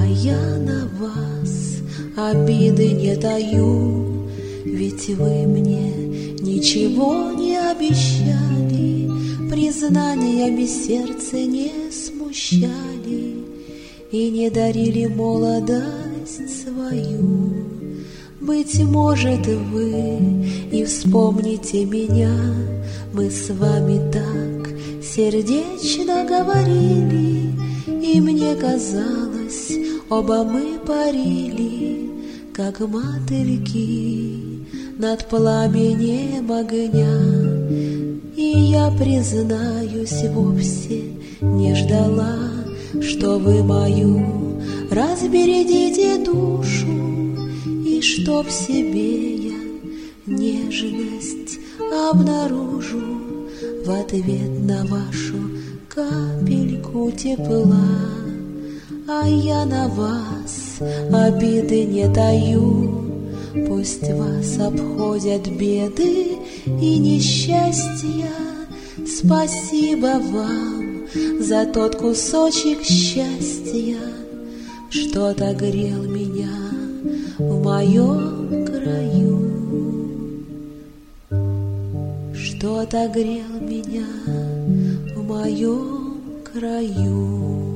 я на вас обиды не таю, ведь вы мне ничего не обещали, признаниями сердце не смущали и не дарили молодость свою. Быть может, вы и вспомните меня, мы с вами так сердечно говорили, и мне казалось, оба мы парили, как мотыльки над пламенем огня. И я, признаюсь, вовсе не ждала, что вы мою разбередите душу, и что в себе я нежность обнаружу в ответ на вашу капельку тепла. А я на вас обиды не таю, пусть вас обходят беды и несчастья. Спасибо вам за тот кусочек счастья, что отогрел меня в моем краю, что отогрел меня в моем краю.